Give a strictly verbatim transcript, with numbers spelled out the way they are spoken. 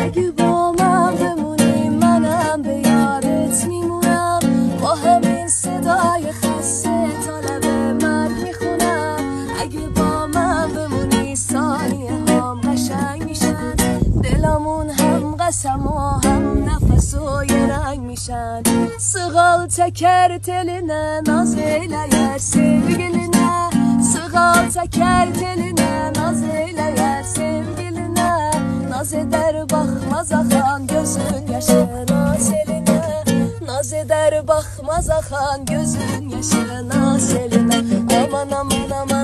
اگه با من بمونی منم به یادت میمونم، با همین صدای خسته طالب مرگ میخونم. اگه با من بمونی ثانیه هم قشنگ میشن، دلامون هم قسم و هم nefes o yerang mişen. Sığal teker teline naz eyleyer sevgiline, sığal teker teline naz eyleyer sevgiline. Naz eder bakmaz akan gözün yaşına seline, naz eder bakmaz akan gözün yaşına seline. Aman aman aman